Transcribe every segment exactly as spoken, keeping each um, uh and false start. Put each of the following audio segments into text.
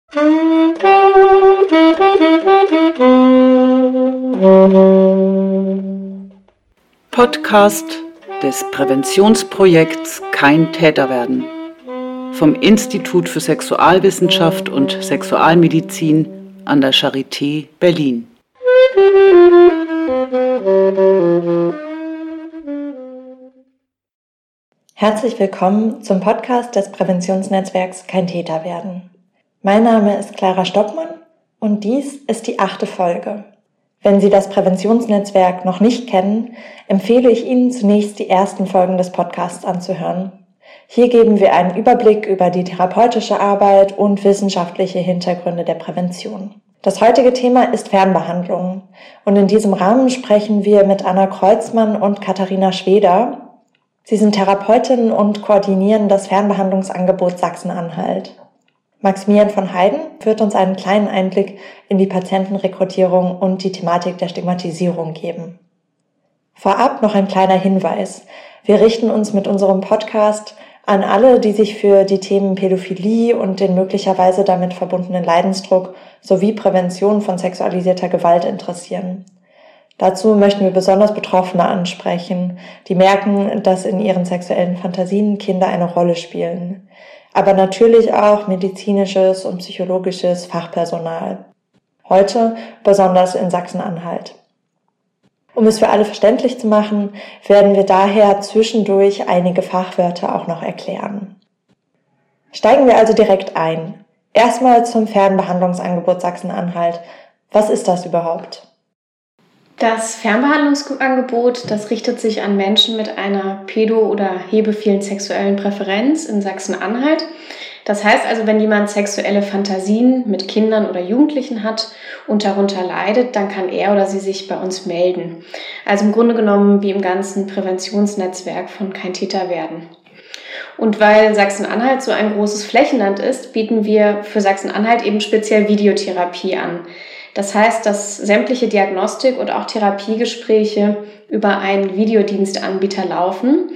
Podcast des Präventionsprojekts Kein Täter werden vom Institut für Sexualwissenschaft und Sexualmedizin an der Charité Berlin. Herzlich willkommen zum Podcast des Präventionsnetzwerks Kein Täter werden. Mein Name ist Clara Stockmann und dies ist die achte Folge. Wenn Sie das Präventionsnetzwerk noch nicht kennen, empfehle ich Ihnen zunächst die ersten Folgen des Podcasts anzuhören. Hier geben wir einen Überblick über die therapeutische Arbeit und wissenschaftliche Hintergründe der Prävention. Das heutige Thema ist Fernbehandlung und in diesem Rahmen sprechen wir mit Anna Kreuzmann und Katharina Schweder. Sie sind Therapeutinnen und koordinieren das Fernbehandlungsangebot Sachsen-Anhalt. Maximilian von Heiden wird uns einen kleinen Einblick in die Patientenrekrutierung und die Thematik der Stigmatisierung geben. Vorab noch ein kleiner Hinweis. Wir richten uns mit unserem Podcast an alle, die sich für die Themen Pädophilie und den möglicherweise damit verbundenen Leidensdruck sowie Prävention von sexualisierter Gewalt interessieren. Dazu möchten wir besonders Betroffene ansprechen, die merken, dass in ihren sexuellen Fantasien Kinder eine Rolle spielen. Aber natürlich auch medizinisches und psychologisches Fachpersonal. Heute besonders in Sachsen-Anhalt. Um es für alle verständlich zu machen, werden wir daher zwischendurch einige Fachwörter auch noch erklären. Steigen wir also direkt ein. Erstmal zum Fernbehandlungsangebot Sachsen-Anhalt. Was ist das überhaupt? Das Fernbehandlungsangebot, das richtet sich an Menschen mit einer pädo- oder hebephilen sexuellen Präferenz in Sachsen-Anhalt. Das heißt also, wenn jemand sexuelle Fantasien mit Kindern oder Jugendlichen hat und darunter leidet, dann kann er oder sie sich bei uns melden. Also im Grunde genommen wie im ganzen Präventionsnetzwerk von Kein Täter werden. Und weil Sachsen-Anhalt so ein großes Flächenland ist, bieten wir für Sachsen-Anhalt eben speziell Videotherapie an. Das heißt, dass sämtliche Diagnostik- und auch Therapiegespräche über einen Videodienstanbieter laufen.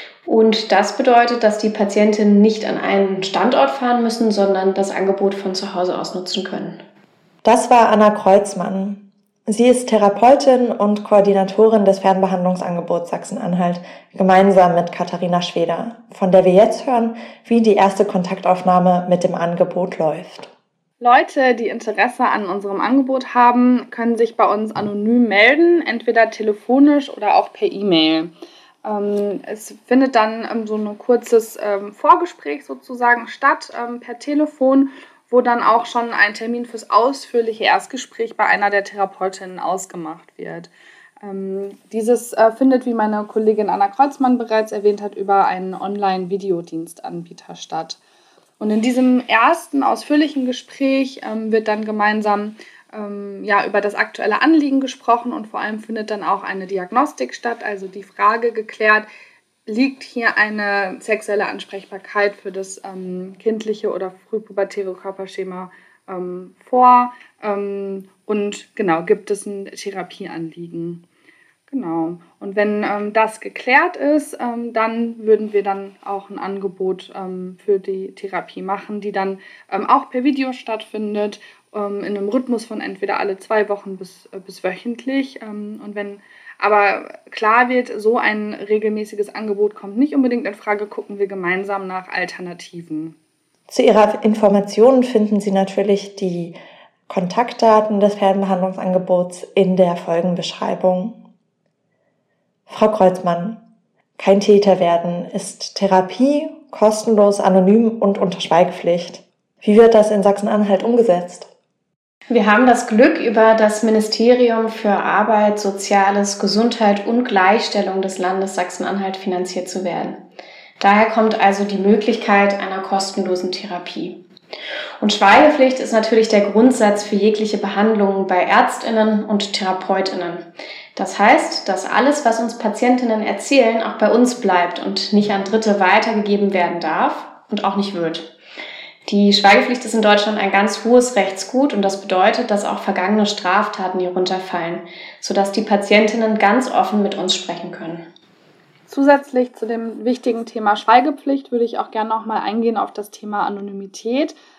Und das bedeutet, dass die Patientinnen nicht an einen Standort fahren müssen, sondern das Angebot von zu Hause aus nutzen können. Das war Anna Kreuzmann. Sie ist Therapeutin und Koordinatorin des Fernbehandlungsangebots Sachsen-Anhalt, gemeinsam mit Katharina Schweder, von der wir jetzt hören, wie die erste Kontaktaufnahme mit dem Angebot läuft. Leute, die Interesse an unserem Angebot haben, können sich bei uns anonym melden, entweder telefonisch oder auch per E-Mail. Ähm, es findet dann ähm, so ein kurzes ähm, Vorgespräch sozusagen statt ähm, per Telefon, wo dann auch schon ein Termin fürs ausführliche Erstgespräch bei einer der Therapeutinnen ausgemacht wird. Ähm, dieses äh, findet, wie meine Kollegin Anna Kreuzmann bereits erwähnt hat, über einen Online-Videodienstanbieter statt. Und in diesem ersten ausführlichen Gespräch ähm, wird dann gemeinsam ähm, ja, über das aktuelle Anliegen gesprochen und vor allem findet dann auch eine Diagnostik statt, also die Frage geklärt, liegt hier eine sexuelle Ansprechbarkeit für das ähm, kindliche oder frühpubertäre Körperschema ähm, vor ähm, und genau, gibt es ein Therapieanliegen. Genau. Und wenn ähm, das geklärt ist, ähm, dann würden wir dann auch ein Angebot ähm, für die Therapie machen, die dann ähm, auch per Video stattfindet, ähm, in einem Rhythmus von entweder alle zwei Wochen bis, äh, bis wöchentlich. Ähm, und wenn aber klar wird, so ein regelmäßiges Angebot kommt nicht unbedingt in Frage, gucken wir gemeinsam nach Alternativen. Zu Ihrer Information finden Sie natürlich die Kontaktdaten des Fernbehandlungsangebots in der Folgenbeschreibung. Frau Kreuzmann, Kein Täter werden ist Therapie, kostenlos, anonym und unter Schweigepflicht. Wie wird das in Sachsen-Anhalt umgesetzt? Wir haben das Glück, über das Ministerium für Arbeit, Soziales, Gesundheit und Gleichstellung des Landes Sachsen-Anhalt finanziert zu werden. Daher kommt also die Möglichkeit einer kostenlosen Therapie. Und Schweigepflicht ist natürlich der Grundsatz für jegliche Behandlungen bei ÄrztInnen und TherapeutInnen. Das heißt, dass alles, was uns Patientinnen erzählen, auch bei uns bleibt und nicht an Dritte weitergegeben werden darf und auch nicht wird. Die Schweigepflicht ist in Deutschland ein ganz hohes Rechtsgut und das bedeutet, dass auch vergangene Straftaten hier runterfallen, sodass die Patientinnen ganz offen mit uns sprechen können. Zusätzlich zu dem wichtigen Thema Schweigepflicht würde ich auch gerne noch mal eingehen auf das Thema Anonymität.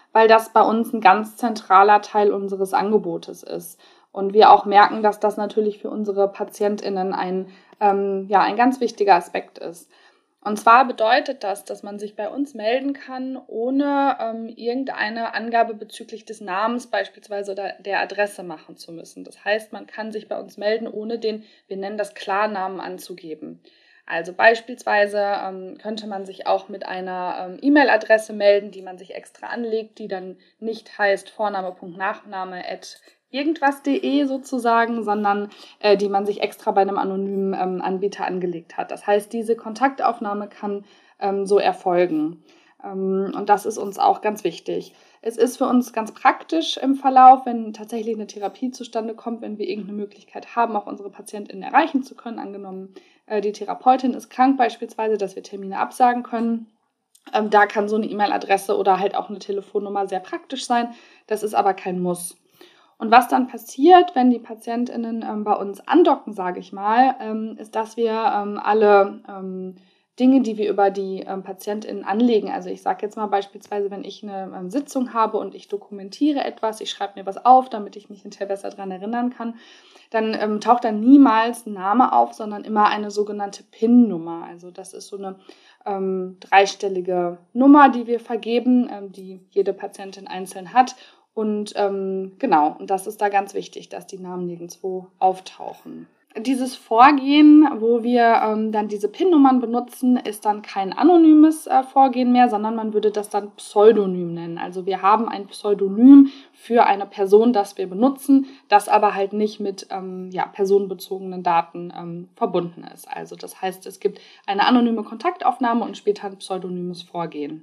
weil das bei uns ein ganz zentraler Teil unseres Angebotes ist. Und wir auch merken, dass das natürlich für unsere PatientInnen ein, ähm, ja, ein ganz wichtiger Aspekt ist. Und zwar bedeutet das, dass man sich bei uns melden kann, ohne ähm, irgendeine Angabe bezüglich des Namens beispielsweise oder der Adresse machen zu müssen. Das heißt, man kann sich bei uns melden, ohne den, wir nennen das Klarnamen anzugeben. Also beispielsweise ähm, könnte man sich auch mit einer ähm, E-Mail-Adresse melden, die man sich extra anlegt, die dann nicht heißt Vorname.Nachname at irgendwas.de sozusagen, sondern äh, die man sich extra bei einem anonymen ähm, Anbieter angelegt hat. Das heißt, diese Kontaktaufnahme kann ähm, so erfolgen. Ähm, und das ist uns auch ganz wichtig. Es ist für uns ganz praktisch im Verlauf, wenn tatsächlich eine Therapie zustande kommt, wenn wir irgendeine Möglichkeit haben, auch unsere PatientInnen erreichen zu können. Angenommen, äh, die Therapeutin ist krank beispielsweise, dass wir Termine absagen können. Ähm, da kann so eine E-Mail-Adresse oder halt auch eine Telefonnummer sehr praktisch sein. Das ist aber kein Muss. Und was dann passiert, wenn die PatientInnen ähm, bei uns andocken, sage ich mal, ähm, ist, dass wir ähm, alle ähm, Dinge, die wir über die ähm, PatientInnen anlegen, also ich sage jetzt mal beispielsweise, wenn ich eine ähm, Sitzung habe und ich dokumentiere etwas, ich schreibe mir was auf, damit ich mich hinterher besser daran erinnern kann, dann ähm, taucht dann niemals ein Name auf, sondern immer eine sogenannte P I N-Nummer. Also das ist so eine ähm, dreistellige Nummer, die wir vergeben, ähm, die jede Patientin einzeln hat. Und ähm, genau, und das ist da ganz wichtig, dass die Namen nirgendwo auftauchen. Dieses Vorgehen, wo wir ähm, dann diese P I N-Nummern benutzen, ist dann kein anonymes äh, Vorgehen mehr, sondern man würde das dann Pseudonym nennen. Also wir haben ein Pseudonym für eine Person, das wir benutzen, das aber halt nicht mit ähm, ja, personenbezogenen Daten ähm, verbunden ist. Also das heißt, es gibt eine anonyme Kontaktaufnahme und später ein pseudonymes Vorgehen.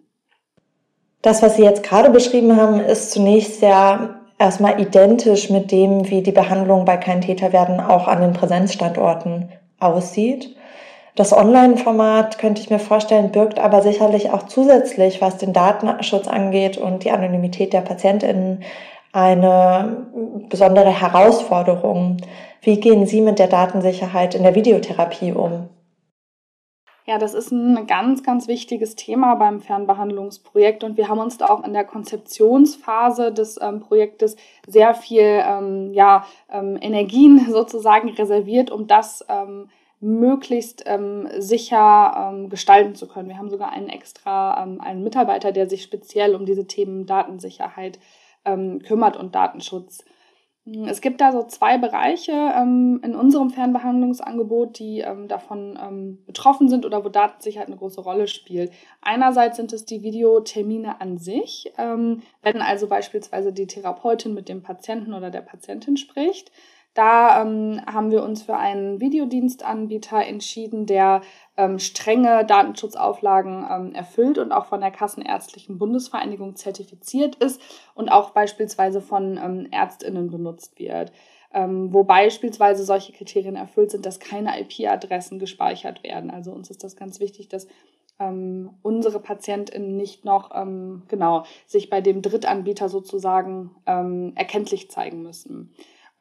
Das, was Sie jetzt gerade beschrieben haben, ist zunächst ja erstmal identisch mit dem, wie die Behandlung bei Kein Täter werden auch an den Präsenzstandorten aussieht. Das Online-Format, könnte ich mir vorstellen, birgt aber sicherlich auch zusätzlich, was den Datenschutz angeht und die Anonymität der PatientInnen, eine besondere Herausforderung. Wie gehen Sie mit der Datensicherheit in der Videotherapie um? Ja, das ist ein ganz, ganz wichtiges Thema beim Fernbehandlungsprojekt und wir haben uns da auch in der Konzeptionsphase des ähm, Projektes sehr viel ähm, ja, ähm, Energien sozusagen reserviert, um das ähm, möglichst ähm, sicher ähm, gestalten zu können. Wir haben sogar einen extra ähm, einen Mitarbeiter, der sich speziell um diese Themen Datensicherheit ähm, kümmert und Datenschutz. Es gibt da so zwei Bereiche ähm, in unserem Fernbehandlungsangebot, die ähm, davon ähm, betroffen sind oder wo Datensicherheit eine große Rolle spielt. Einerseits sind es die Videotermine an sich, ähm, wenn also beispielsweise die Therapeutin mit dem Patienten oder der Patientin spricht. Da ähm, haben wir uns für einen Videodienstanbieter entschieden, der ähm, strenge Datenschutzauflagen ähm, erfüllt und auch von der Kassenärztlichen Bundesvereinigung zertifiziert ist und auch beispielsweise von ähm, ÄrztInnen benutzt wird. Ähm, wo beispielsweise solche Kriterien erfüllt sind, dass keine I P-Adressen gespeichert werden. Also uns ist das ganz wichtig, dass ähm, unsere PatientInnen nicht noch ähm, genau sich bei dem Drittanbieter sozusagen ähm, erkenntlich zeigen müssen.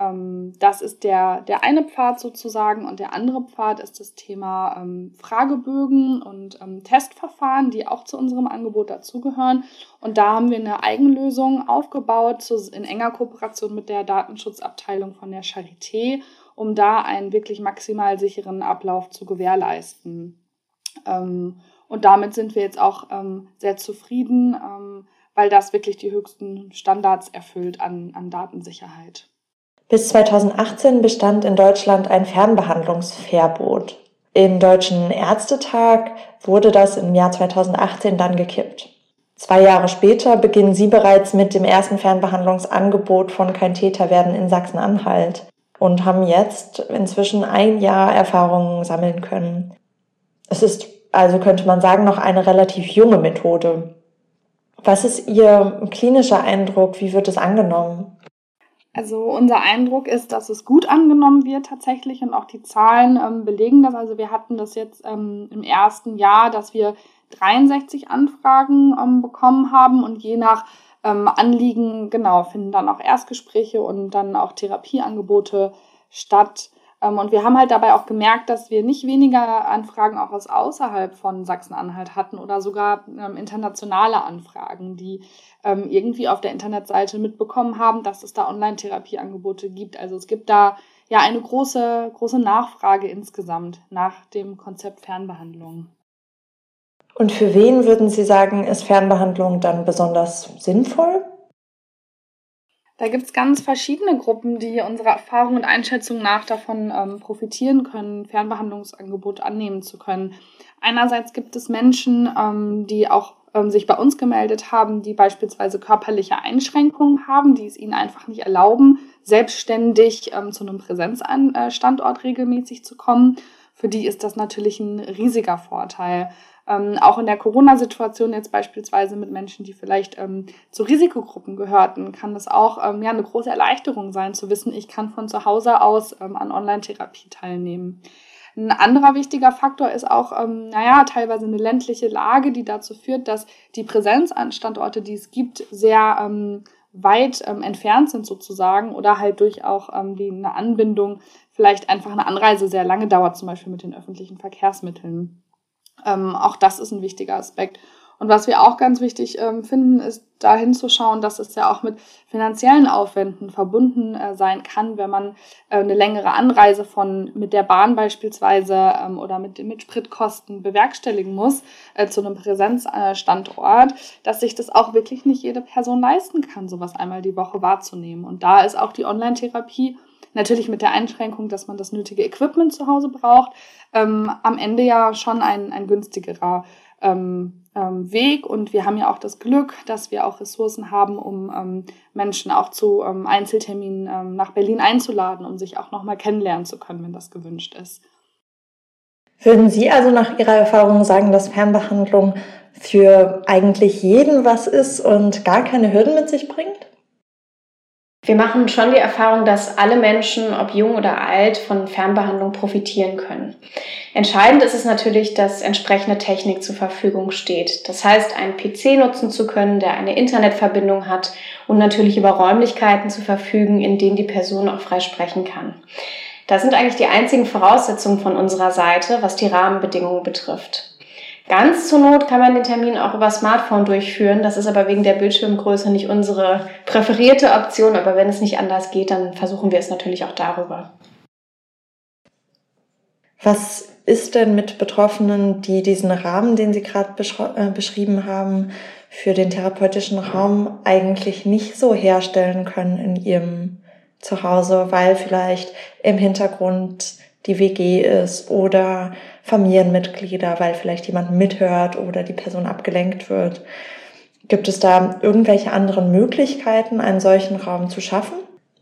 Das ist der, der eine Pfad sozusagen und der andere Pfad ist das Thema ähm, Fragebögen und ähm, Testverfahren, die auch zu unserem Angebot dazugehören. Und da haben wir eine Eigenlösung aufgebaut zu, in enger Kooperation mit der Datenschutzabteilung von der Charité, um da einen wirklich maximal sicheren Ablauf zu gewährleisten. Ähm, und damit sind wir jetzt auch ähm, sehr zufrieden, ähm, weil das wirklich die höchsten Standards erfüllt an, an Datensicherheit. Bis zweitausendachtzehn bestand in Deutschland ein Fernbehandlungsverbot. Im Deutschen Ärztetag wurde das im Jahr zweitausendachtzehn dann gekippt. Zwei Jahre später beginnen Sie bereits mit dem ersten Fernbehandlungsangebot von Kein Täter werden in Sachsen-Anhalt und haben jetzt inzwischen ein Jahr Erfahrungen sammeln können. Es ist also, könnte man sagen, noch eine relativ junge Methode. Was ist Ihr klinischer Eindruck? Wie wird es angenommen? Also unser Eindruck ist, dass es gut angenommen wird tatsächlich und auch die Zahlen ähm, belegen das. Also wir hatten das jetzt ähm, im ersten Jahr, dass wir dreiundsechzig Anfragen ähm, bekommen haben und je nach ähm, Anliegen genau finden dann auch Erstgespräche und dann auch Therapieangebote statt. Und wir haben halt dabei auch gemerkt, dass wir nicht weniger Anfragen auch aus außerhalb von Sachsen-Anhalt hatten oder sogar ähm, internationale Anfragen, die ähm, irgendwie auf der Internetseite mitbekommen haben, dass es da Online-Therapieangebote gibt. Also es gibt da ja eine große, große Nachfrage insgesamt nach dem Konzept Fernbehandlung. Und für wen würden Sie sagen, ist Fernbehandlung dann besonders sinnvoll? Da gibt es ganz verschiedene Gruppen, die unserer Erfahrung und Einschätzung nach davon ähm, profitieren können, Fernbehandlungsangebote annehmen zu können. Einerseits gibt es Menschen, ähm, die auch ähm, sich bei uns gemeldet haben, die beispielsweise körperliche Einschränkungen haben, die es ihnen einfach nicht erlauben, selbstständig ähm, zu einem Präsenzstandort regelmäßig zu kommen. Für die ist das natürlich ein riesiger Vorteil. Ähm, auch in der Corona-Situation jetzt beispielsweise mit Menschen, die vielleicht ähm, zu Risikogruppen gehörten, kann das auch ähm, ja, eine große Erleichterung sein, zu wissen, ich kann von zu Hause aus ähm, an Online-Therapie teilnehmen. Ein anderer wichtiger Faktor ist auch, ähm, naja, teilweise eine ländliche Lage, die dazu führt, dass die Präsenzstandorte, die es gibt, sehr ähm, weit ähm, entfernt sind sozusagen oder halt durch auch ähm, die, eine Anbindung vielleicht einfach eine Anreise sehr lange dauert, zum Beispiel mit den öffentlichen Verkehrsmitteln. Ähm, auch das ist ein wichtiger Aspekt. Und was wir auch ganz wichtig ähm, finden, ist da hinzuschauen, dass es ja auch mit finanziellen Aufwänden verbunden äh, sein kann, wenn man äh, eine längere Anreise von mit der Bahn beispielsweise ähm, oder mit, mit Spritkosten bewerkstelligen muss äh, zu einem Präsenzstandort, dass sich das auch wirklich nicht jede Person leisten kann, sowas einmal die Woche wahrzunehmen. Und da ist auch die Online-Therapie natürlich mit der Einschränkung, dass man das nötige Equipment zu Hause braucht, ähm, am Ende ja schon ein, ein günstigerer ähm, ähm, Weg. Und wir haben ja auch das Glück, dass wir auch Ressourcen haben, um ähm, Menschen auch zu ähm, Einzelterminen ähm, nach Berlin einzuladen, um sich auch nochmal kennenlernen zu können, wenn das gewünscht ist. Würden Sie also nach Ihrer Erfahrung sagen, dass Fernbehandlung für eigentlich jeden was ist und gar keine Hürden mit sich bringt? Wir machen schon die Erfahrung, dass alle Menschen, ob jung oder alt, von Fernbehandlung profitieren können. Entscheidend ist es natürlich, dass entsprechende Technik zur Verfügung steht. Das heißt, einen P C nutzen zu können, der eine Internetverbindung hat und natürlich über Räumlichkeiten zu verfügen, in denen die Person auch frei sprechen kann. Das sind eigentlich die einzigen Voraussetzungen von unserer Seite, was die Rahmenbedingungen betrifft. Ganz zur Not kann man den Termin auch über Smartphone durchführen. Das ist aber wegen der Bildschirmgröße nicht unsere präferierte Option. Aber wenn es nicht anders geht, dann versuchen wir es natürlich auch darüber. Was ist denn mit Betroffenen, die diesen Rahmen, den Sie gerade beschri- äh, beschrieben haben, für den therapeutischen Raum eigentlich nicht so herstellen können in ihrem Zuhause, weil vielleicht im Hintergrund die W G ist oder Familienmitglieder, weil vielleicht jemand mithört oder die Person abgelenkt wird. Gibt es da irgendwelche anderen Möglichkeiten, einen solchen Raum zu schaffen?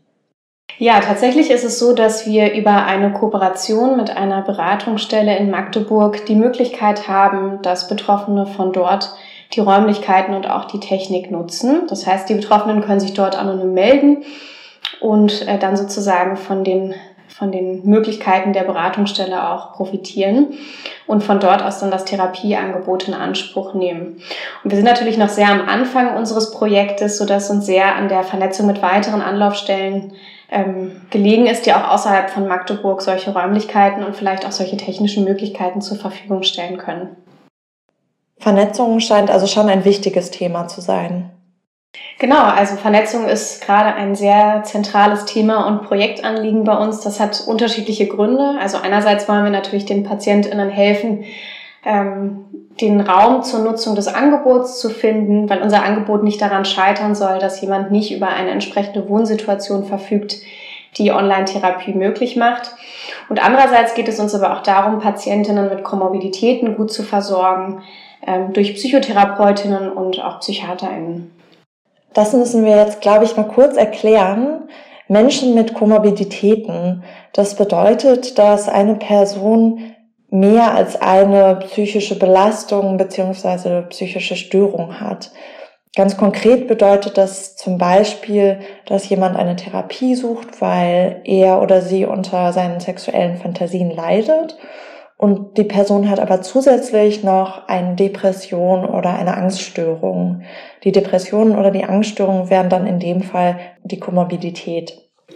Ja, tatsächlich ist es so, dass wir über eine Kooperation mit einer Beratungsstelle in Magdeburg die Möglichkeit haben, dass Betroffene von dort die Räumlichkeiten und auch die Technik nutzen. Das heißt, die Betroffenen können sich dort anonym melden und äh, dann sozusagen von den von den Möglichkeiten der Beratungsstelle auch profitieren und von dort aus dann das Therapieangebot in Anspruch nehmen. Und wir sind natürlich noch sehr am Anfang unseres Projektes, sodass uns sehr an der Vernetzung mit weiteren Anlaufstellen ähm, gelegen ist, die auch außerhalb von Magdeburg solche Räumlichkeiten und vielleicht auch solche technischen Möglichkeiten zur Verfügung stellen können. Vernetzung scheint also schon ein wichtiges Thema zu sein. Genau, also Vernetzung ist gerade ein sehr zentrales Thema und Projektanliegen bei uns. Das hat unterschiedliche Gründe. Also einerseits wollen wir natürlich den PatientInnen helfen, ähm, den Raum zur Nutzung des Angebots zu finden, weil unser Angebot nicht daran scheitern soll, dass jemand nicht über eine entsprechende Wohnsituation verfügt, die Online-Therapie möglich macht. Und andererseits geht es uns aber auch darum, Patientinnen mit Komorbiditäten gut zu versorgen, ähm, durch Psychotherapeutinnen und auch PsychiaterInnen. Das müssen wir jetzt, glaube ich, mal kurz erklären. Menschen mit Komorbiditäten, das bedeutet, dass eine Person mehr als eine psychische Belastung bzw. psychische Störung hat. Ganz konkret bedeutet das zum Beispiel, dass jemand eine Therapie sucht, weil er oder sie unter seinen sexuellen Fantasien leidet. Und die Person hat aber zusätzlich noch eine Depression oder eine Angststörung. Die Depression oder die Angststörung wären dann in dem Fall die Komorbidität.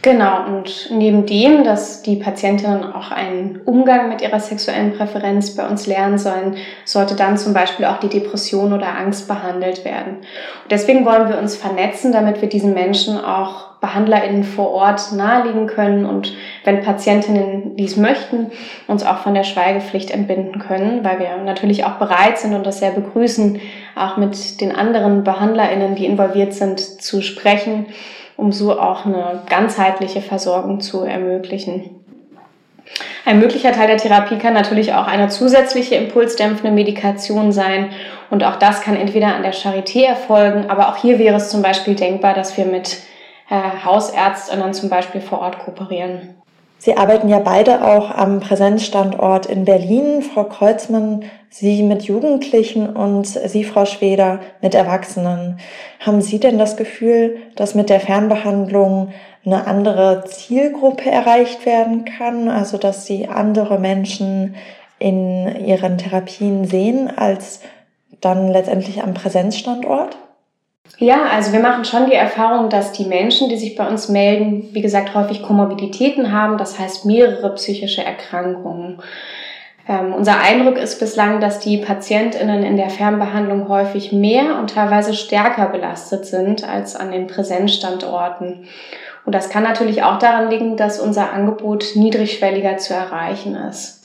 Genau, und neben dem, dass die Patientinnen auch einen Umgang mit ihrer sexuellen Präferenz bei uns lernen sollen, sollte dann zum Beispiel auch die Depression oder Angst behandelt werden. Und deswegen wollen wir uns vernetzen, damit wir diesen Menschen auch BehandlerInnen vor Ort nahelegen können und wenn Patientinnen dies möchten, uns auch von der Schweigepflicht entbinden können, weil wir natürlich auch bereit sind und das sehr begrüßen, auch mit den anderen BehandlerInnen, die involviert sind, zu sprechen, um so auch eine ganzheitliche Versorgung zu ermöglichen. Ein möglicher Teil der Therapie kann natürlich auch eine zusätzliche impulsdämpfende Medikation sein und auch das kann entweder an der Charité erfolgen, aber auch hier wäre es zum Beispiel denkbar, dass wir mit äh, Hausärztinnen zum Beispiel vor Ort kooperieren. Sie arbeiten ja beide auch am Präsenzstandort in Berlin. Frau Kreuzmann, Sie mit Jugendlichen und Sie, Frau Schweder, mit Erwachsenen. Haben Sie denn das Gefühl, dass mit der Fernbehandlung eine andere Zielgruppe erreicht werden kann? Also, dass Sie andere Menschen in Ihren Therapien sehen als dann letztendlich am Präsenzstandort? Ja, also wir machen schon die Erfahrung, dass die Menschen, die sich bei uns melden, wie gesagt, häufig Komorbiditäten haben, das heißt mehrere psychische Erkrankungen. Ähm, unser Eindruck ist bislang, dass die PatientInnen in der Fernbehandlung häufig mehr und teilweise stärker belastet sind als an den Präsenzstandorten. Und das kann natürlich auch daran liegen, dass unser Angebot niedrigschwelliger zu erreichen ist.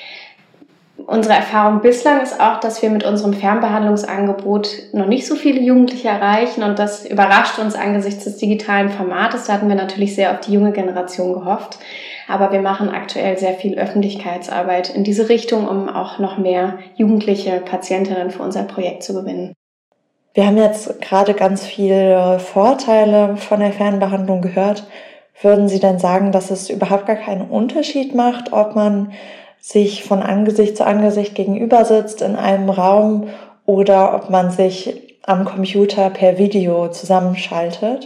Unsere Erfahrung bislang ist auch, dass wir mit unserem Fernbehandlungsangebot noch nicht so viele Jugendliche erreichen und das überrascht uns angesichts des digitalen Formates. Da hatten wir natürlich sehr auf die junge Generation gehofft, aber wir machen aktuell sehr viel Öffentlichkeitsarbeit in diese Richtung, um auch noch mehr jugendliche Patientinnen für unser Projekt zu gewinnen. Wir haben jetzt gerade ganz viele Vorteile von der Fernbehandlung gehört. Würden Sie denn sagen, dass es überhaupt gar keinen Unterschied macht, ob man sich von Angesicht zu Angesicht gegenüber sitzt in einem Raum oder ob man sich am Computer per Video zusammenschaltet?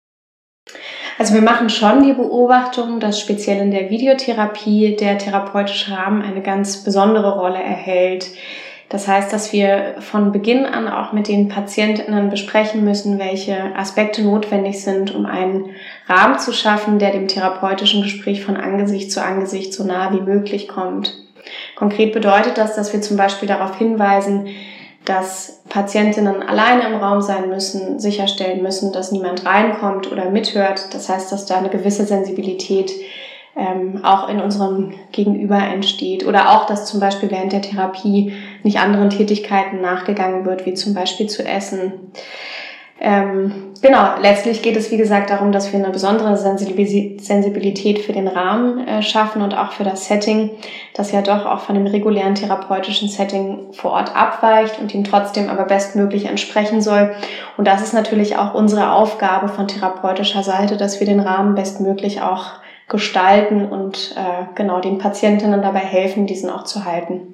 Also wir machen schon die Beobachtung, dass speziell in der Videotherapie der therapeutische Rahmen eine ganz besondere Rolle erhält. Das heißt, dass wir von Beginn an auch mit den PatientInnen besprechen müssen, welche Aspekte notwendig sind, um einen Rahmen zu schaffen, der dem therapeutischen Gespräch von Angesicht zu Angesicht so nah wie möglich kommt. Konkret bedeutet das, dass wir zum Beispiel darauf hinweisen, dass Patientinnen alleine im Raum sein müssen, sicherstellen müssen, dass niemand reinkommt oder mithört. Das heißt, dass da eine gewisse Sensibilität ähm, auch in unserem Gegenüber entsteht. Oder auch, dass zum Beispiel während der Therapie nicht anderen Tätigkeiten nachgegangen wird, wie zum Beispiel zu essen. Ähm, genau, letztlich geht es wie gesagt darum, dass wir eine besondere Sensibilität für den Rahmen äh, schaffen und auch für das Setting, das ja doch auch von dem regulären therapeutischen Setting vor Ort abweicht und ihm trotzdem aber bestmöglich entsprechen soll. Und das ist natürlich auch unsere Aufgabe von therapeutischer Seite, dass wir den Rahmen bestmöglich auch gestalten und äh, genau den Patientinnen dabei helfen, diesen auch zu halten.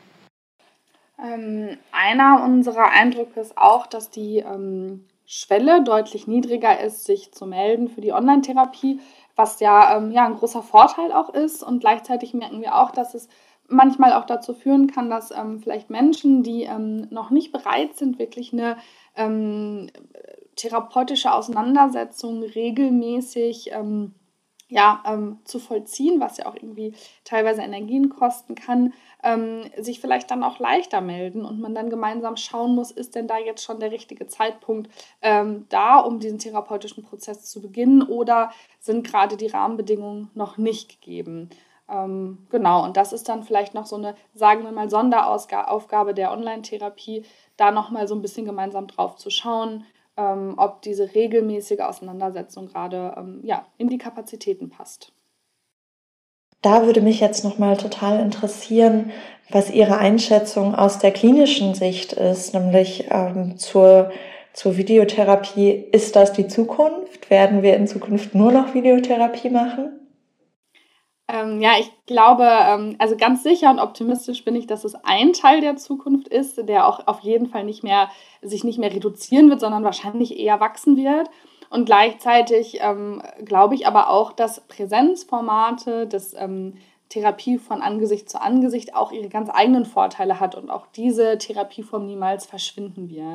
Ähm, einer unserer Eindrücke ist auch, dass die ähm, Schwelle deutlich niedriger ist, sich zu melden für die Online-Therapie, was ja, ähm, ja ein großer Vorteil auch ist. Und gleichzeitig merken wir auch, dass es manchmal auch dazu führen kann, dass ähm, vielleicht Menschen, die ähm, noch nicht bereit sind, wirklich eine ähm, therapeutische Auseinandersetzung regelmäßig ähm, ja, ähm, zu vollziehen, was ja auch irgendwie teilweise Energien kosten kann, ähm, sich vielleicht dann auch leichter melden und man dann gemeinsam schauen muss, ist denn da jetzt schon der richtige Zeitpunkt ähm, da, um diesen therapeutischen Prozess zu beginnen oder sind gerade die Rahmenbedingungen noch nicht gegeben. Ähm, genau, und das ist dann vielleicht noch so eine, sagen wir mal, Sonderaufgabe der Online-Therapie, da nochmal so ein bisschen gemeinsam drauf zu schauen, Ähm, ob diese regelmäßige Auseinandersetzung gerade ähm, ja, in die Kapazitäten passt. Da würde mich jetzt nochmal total interessieren, was Ihre Einschätzung aus der klinischen Sicht ist, nämlich ähm, zur, zur Videotherapie. Ist das die Zukunft? Werden wir in Zukunft nur noch Videotherapie machen? Ähm, ja, ich glaube, ähm, also ganz sicher und optimistisch bin ich, dass es ein Teil der Zukunft ist, der auch auf jeden Fall nicht mehr, sich nicht mehr reduzieren wird, sondern wahrscheinlich eher wachsen wird. Und gleichzeitig ähm, glaube ich aber auch, dass Präsenzformate, das ähm, Therapie von Angesicht zu Angesicht auch ihre ganz eigenen Vorteile hat und auch diese Therapieform niemals verschwinden wird.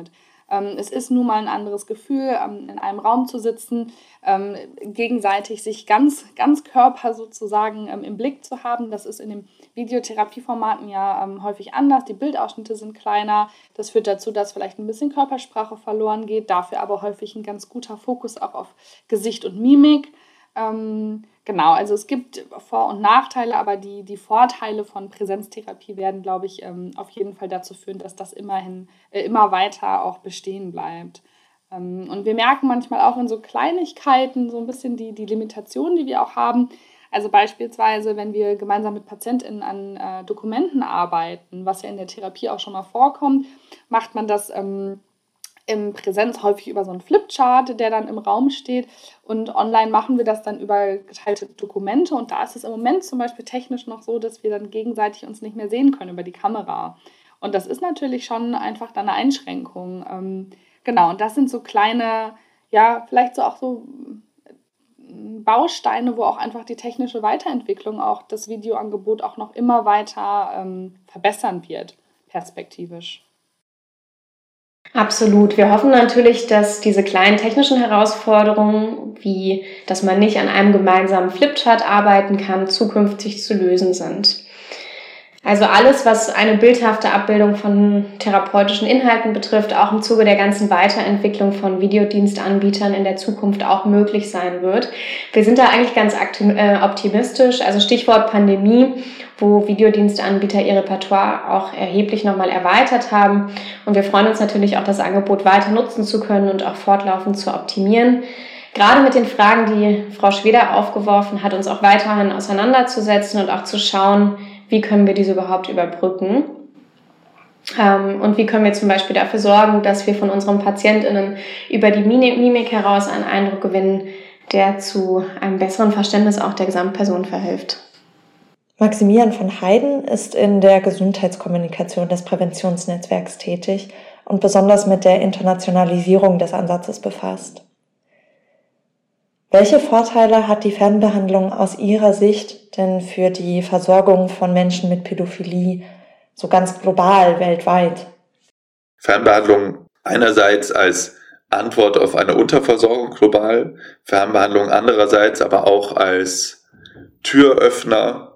Ähm, es ist nun mal ein anderes Gefühl, ähm, in einem Raum zu sitzen, ähm, gegenseitig sich ganz, ganz Körper sozusagen ähm, im Blick zu haben. Das ist in den Videotherapieformaten ja ähm, häufig anders. Die Bildausschnitte sind kleiner. Das führt dazu, dass vielleicht ein bisschen Körpersprache verloren geht, dafür aber häufig ein ganz guter Fokus auch auf Gesicht und Mimik. Ähm, genau, also es gibt Vor- und Nachteile, aber die, die Vorteile von Präsenztherapie werden, glaube ich, ähm, auf jeden Fall dazu führen, dass das immerhin äh, immer weiter auch bestehen bleibt. Ähm, und wir merken manchmal auch in so Kleinigkeiten so ein bisschen die, die Limitationen, die wir auch haben. Also beispielsweise, wenn wir gemeinsam mit PatientInnen an äh, Dokumenten arbeiten, was ja in der Therapie auch schon mal vorkommt, macht man das ähm, in Präsenz häufig über so einen Flipchart, der dann im Raum steht, und online machen wir das dann über geteilte Dokumente, und da ist es im Moment zum Beispiel technisch noch so, dass wir dann gegenseitig uns nicht mehr sehen können über die Kamera, und das ist natürlich schon einfach dann eine Einschränkung. Ähm, genau, und das sind so kleine, ja, vielleicht so auch so Bausteine, wo auch einfach die technische Weiterentwicklung auch das Videoangebot auch noch immer weiter ähm, verbessern wird, perspektivisch. Absolut. Wir hoffen natürlich, dass diese kleinen technischen Herausforderungen, wie dass man nicht an einem gemeinsamen Flipchart arbeiten kann, zukünftig zu lösen sind. Also alles, was eine bildhafte Abbildung von therapeutischen Inhalten betrifft, auch im Zuge der ganzen Weiterentwicklung von Videodienstanbietern in der Zukunft auch möglich sein wird. Wir sind da eigentlich ganz optimistisch. Also Stichwort Pandemie, wo Videodienstanbieter ihr Repertoire auch erheblich nochmal erweitert haben. Und wir freuen uns natürlich auch, das Angebot weiter nutzen zu können und auch fortlaufend zu optimieren. Gerade mit den Fragen, die Frau Schweder aufgeworfen hat, uns auch weiterhin auseinanderzusetzen und auch zu schauen, wie können wir diese überhaupt überbrücken? Ähm, und wie können wir zum Beispiel dafür sorgen, dass wir von unseren PatientInnen über die Mimik heraus einen Eindruck gewinnen, der zu einem besseren Verständnis auch der Gesamtperson verhilft. Maximilian von Heiden ist in der Gesundheitskommunikation des Präventionsnetzwerks tätig und besonders mit der Internationalisierung des Ansatzes befasst. Welche Vorteile hat die Fernbehandlung aus Ihrer Sicht denn für die Versorgung von Menschen mit Pädophilie so ganz global, weltweit? Fernbehandlung einerseits als Antwort auf eine Unterversorgung global, Fernbehandlung andererseits aber auch als Türöffner,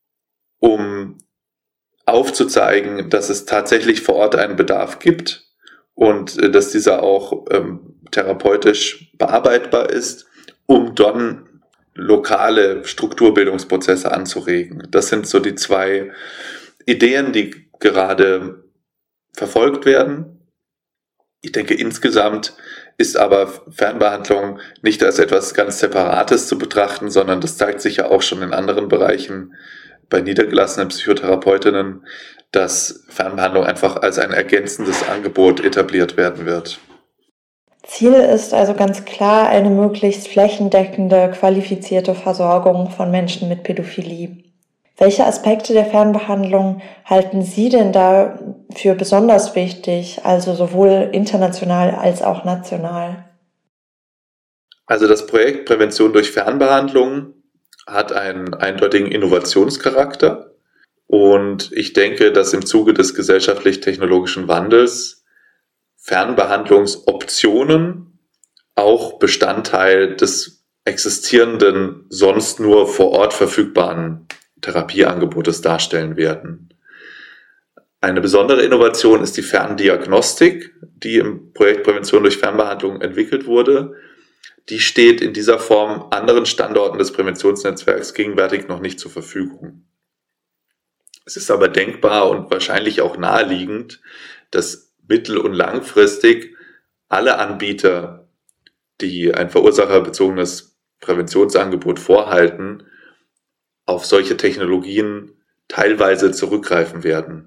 um aufzuzeigen, dass es tatsächlich vor Ort einen Bedarf gibt und äh, dass dieser auch ähm, therapeutisch bearbeitbar ist, um dann lokale Strukturbildungsprozesse anzuregen. Das sind so die zwei Ideen, die gerade verfolgt werden. Ich denke, insgesamt ist aber Fernbehandlung nicht als etwas ganz Separates zu betrachten, sondern das zeigt sich ja auch schon in anderen Bereichen bei niedergelassenen Psychotherapeutinnen, dass Fernbehandlung einfach als ein ergänzendes Angebot etabliert werden wird. Ziel ist also ganz klar eine möglichst flächendeckende, qualifizierte Versorgung von Menschen mit Pädophilie. Welche Aspekte der Fernbehandlung halten Sie denn da für besonders wichtig, also sowohl international als auch national? Also das Projekt Prävention durch Fernbehandlung hat einen eindeutigen Innovationscharakter und ich denke, dass im Zuge des gesellschaftlich-technologischen Wandels Fernbehandlungsoptionen auch Bestandteil des existierenden, sonst nur vor Ort verfügbaren Therapieangebotes darstellen werden. Eine besondere Innovation ist die Ferndiagnostik, die im Projekt Prävention durch Fernbehandlung entwickelt wurde. Die steht in dieser Form anderen Standorten des Präventionsnetzwerks gegenwärtig noch nicht zur Verfügung. Es ist aber denkbar und wahrscheinlich auch naheliegend, dass mittel- und langfristig alle Anbieter, die ein verursacherbezogenes Präventionsangebot vorhalten, auf solche Technologien teilweise zurückgreifen werden.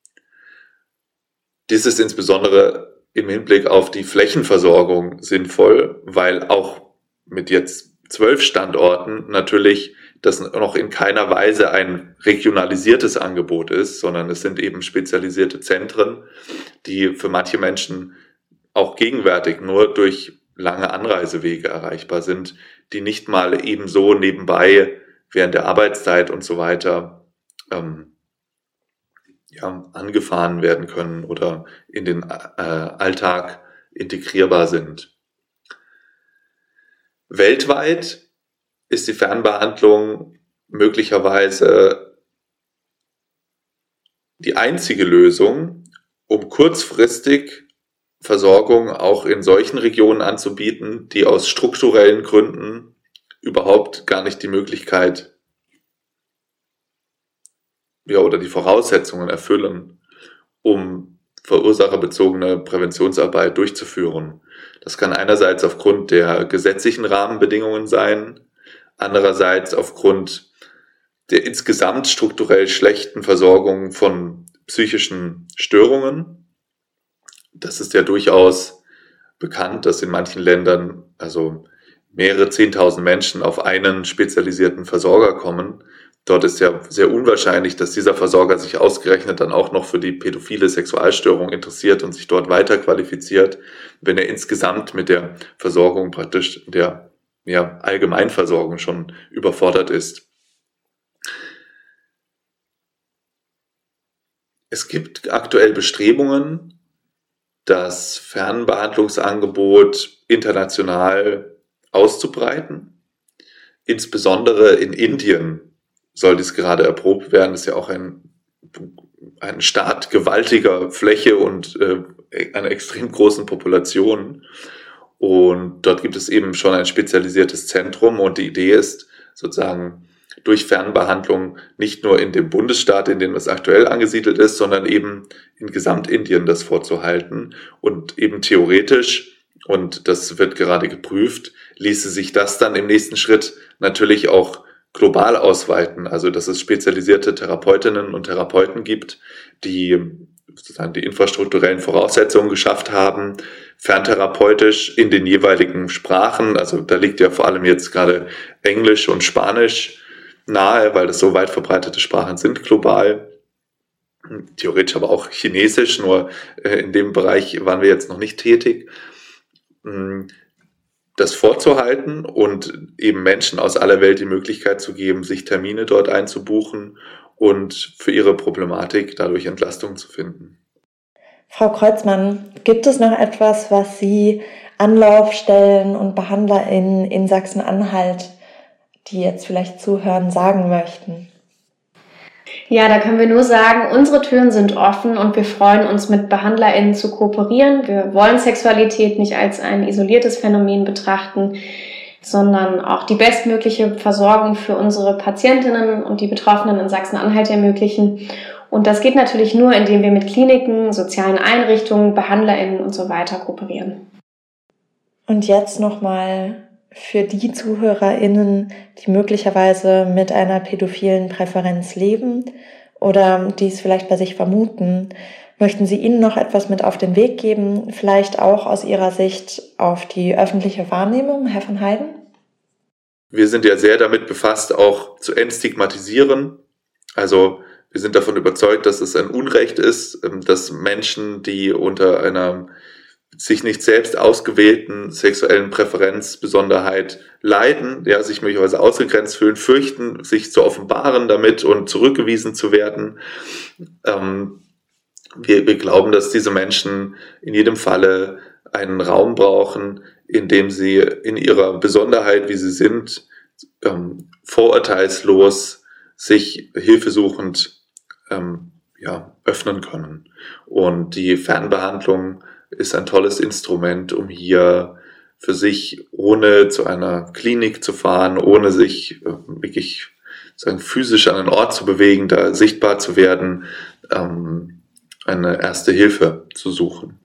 Dies ist insbesondere im Hinblick auf die Flächenversorgung sinnvoll, weil auch mit jetzt zwölf Standorten natürlich das noch in keiner Weise ein regionalisiertes Angebot ist, sondern es sind eben spezialisierte Zentren, die für manche Menschen auch gegenwärtig nur durch lange Anreisewege erreichbar sind, die nicht mal ebenso nebenbei während der Arbeitszeit und so weiter ähm, ja, angefahren werden können oder in den äh, Alltag integrierbar sind. Weltweit ist die Fernbehandlung möglicherweise die einzige Lösung, um kurzfristig Versorgung auch in solchen Regionen anzubieten, die aus strukturellen Gründen überhaupt gar nicht die Möglichkeit ja, oder die Voraussetzungen erfüllen, um verursacherbezogene Präventionsarbeit durchzuführen. Das kann einerseits aufgrund der gesetzlichen Rahmenbedingungen sein, andererseits aufgrund der insgesamt strukturell schlechten Versorgung von psychischen Störungen. Das ist ja durchaus bekannt, dass in manchen Ländern also mehrere zehntausend Menschen auf einen spezialisierten Versorger kommen. Dort ist ja sehr unwahrscheinlich, dass dieser Versorger sich ausgerechnet dann auch noch für die pädophile Sexualstörung interessiert und sich dort weiter qualifiziert, wenn er insgesamt mit der Versorgung praktisch der ja, Allgemeinversorgung schon überfordert ist. Es gibt aktuell Bestrebungen, das Fernbehandlungsangebot international auszubreiten. Insbesondere in Indien soll dies gerade erprobt werden. Das ist ja auch ein, ein Staat gewaltiger Fläche und äh, einer extrem großen Population. Und dort gibt es eben schon ein spezialisiertes Zentrum. Und die Idee ist sozusagen durch Fernbehandlung nicht nur in dem Bundesstaat, in dem es aktuell angesiedelt ist, sondern eben in Gesamtindien das vorzuhalten. Und eben theoretisch, und das wird gerade geprüft, ließe sich das dann im nächsten Schritt natürlich auch global ausweiten. Also dass es spezialisierte Therapeutinnen und Therapeuten gibt, die sozusagen die infrastrukturellen Voraussetzungen geschafft haben, ferntherapeutisch in den jeweiligen Sprachen, also da liegt ja vor allem jetzt gerade Englisch und Spanisch nahe, weil das so weit verbreitete Sprachen sind global. Theoretisch aber auch Chinesisch, nur in dem Bereich waren wir jetzt noch nicht tätig. Das vorzuhalten und eben Menschen aus aller Welt die Möglichkeit zu geben, sich Termine dort einzubuchen und für ihre Problematik dadurch Entlastung zu finden. Frau Kreuzmann, gibt es noch etwas, was Sie Anlaufstellen und BehandlerInnen in Sachsen-Anhalt, die jetzt vielleicht zuhören, sagen möchten? Ja, da können wir nur sagen, unsere Türen sind offen und wir freuen uns, mit BehandlerInnen zu kooperieren. Wir wollen Sexualität nicht als ein isoliertes Phänomen betrachten, sondern auch die bestmögliche Versorgung für unsere Patientinnen und die Betroffenen in Sachsen-Anhalt ermöglichen. Und das geht natürlich nur, indem wir mit Kliniken, sozialen Einrichtungen, BehandlerInnen und so weiter kooperieren. Und jetzt nochmal für die ZuhörerInnen, die möglicherweise mit einer pädophilen Präferenz leben oder dies vielleicht bei sich vermuten, möchten Sie ihnen noch etwas mit auf den Weg geben, vielleicht auch aus Ihrer Sicht auf die öffentliche Wahrnehmung, Herr von Heiden? Wir sind ja sehr damit befasst, auch zu entstigmatisieren. Also wir sind davon überzeugt, dass es ein Unrecht ist, dass Menschen, die unter einer sich nicht selbst ausgewählten sexuellen Präferenzbesonderheit leiden, ja, sich möglicherweise ausgegrenzt fühlen, fürchten, sich zu offenbaren damit und zurückgewiesen zu werden. Ähm, wir, wir glauben, dass diese Menschen in jedem Falle einen Raum brauchen, in dem sie in ihrer Besonderheit, wie sie sind, ähm, vorurteilslos sich hilfesuchend ähm, ja, öffnen können. Und die Fernbehandlung ist ein tolles Instrument, um hier für sich, ohne zu einer Klinik zu fahren, ohne sich äh, wirklich sagen, physisch an einen Ort zu bewegen, da sichtbar zu werden, ähm, eine erste Hilfe zu suchen.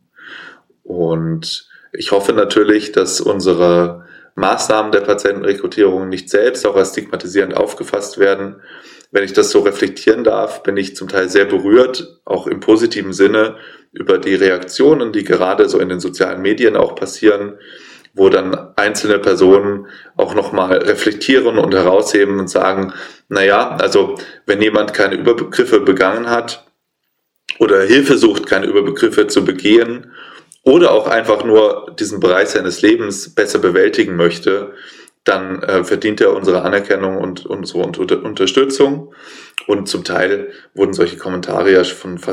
Und ich hoffe natürlich, dass unsere Maßnahmen der Patientenrekrutierung nicht selbst auch als stigmatisierend aufgefasst werden. Wenn ich das so reflektieren darf, bin ich zum Teil sehr berührt, auch im positiven Sinne, über die Reaktionen, die gerade so in den sozialen Medien auch passieren, wo dann einzelne Personen auch nochmal reflektieren und herausheben und sagen, naja, also wenn jemand keine Überbegriffe begangen hat oder Hilfe sucht, keine Überbegriffe zu begehen oder auch einfach nur diesen Bereich seines Lebens besser bewältigen möchte, dann äh, verdient er unsere Anerkennung und unsere Unter- Unterstützung. Und zum Teil wurden solche Kommentare ja von fast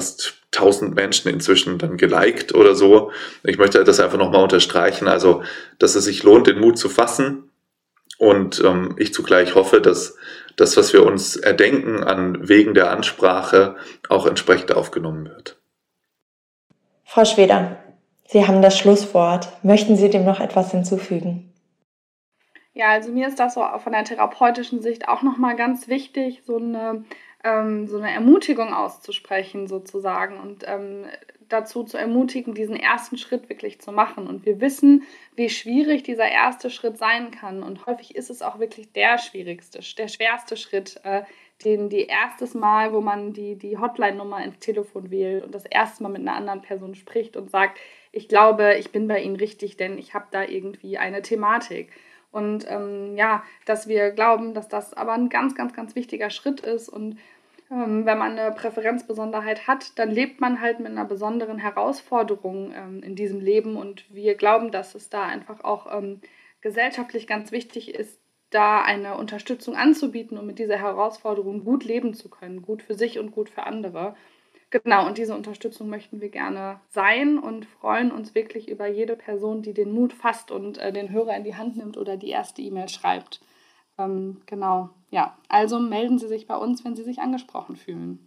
tausend Menschen inzwischen dann geliked oder so. Ich möchte das einfach nochmal unterstreichen, also dass es sich lohnt, den Mut zu fassen. Und ähm, ich zugleich hoffe, dass das, was wir uns erdenken an Wegen der Ansprache, auch entsprechend aufgenommen wird. Frau Schweder, Sie haben das Schlusswort. Möchten Sie dem noch etwas hinzufügen? Ja, also mir ist das so von der therapeutischen Sicht auch nochmal ganz wichtig, so eine, ähm, so eine Ermutigung auszusprechen sozusagen und ähm, dazu zu ermutigen, diesen ersten Schritt wirklich zu machen. Und wir wissen, wie schwierig dieser erste Schritt sein kann. Und häufig ist es auch wirklich der schwierigste, der schwerste Schritt, äh, den die erstes Mal, wo man die, die Hotline-Nummer ins Telefon wählt und das erste Mal mit einer anderen Person spricht und sagt, ich glaube, ich bin bei Ihnen richtig, denn ich habe da irgendwie eine Thematik. Und ähm, ja, dass wir glauben, dass das aber ein ganz, ganz, ganz wichtiger Schritt ist. Und ähm, wenn man eine Präferenzbesonderheit hat, dann lebt man halt mit einer besonderen Herausforderung ähm, in diesem Leben. Und wir glauben, dass es da einfach auch ähm, gesellschaftlich ganz wichtig ist, da eine Unterstützung anzubieten, um mit dieser Herausforderung gut leben zu können, gut für sich und gut für andere. Genau, und diese Unterstützung möchten wir gerne sein und freuen uns wirklich über jede Person, die den Mut fasst und äh, den Hörer in die Hand nimmt oder die erste E-Mail schreibt. Ähm, genau, ja, also melden Sie sich bei uns, wenn Sie sich angesprochen fühlen.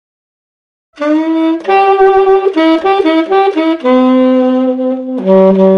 Musik